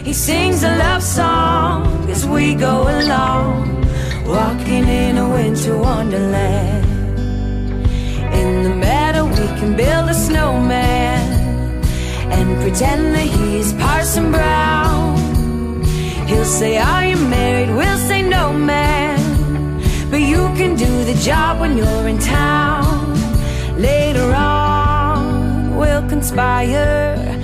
He sings a love song as we go along, walking in a winter wonderland. In the meadow we can build a snowman and pretend that he's Parson Brown. He'll say, are you married? We'll say, no, man, but you can do the job when you're in town. Later on we'll conspire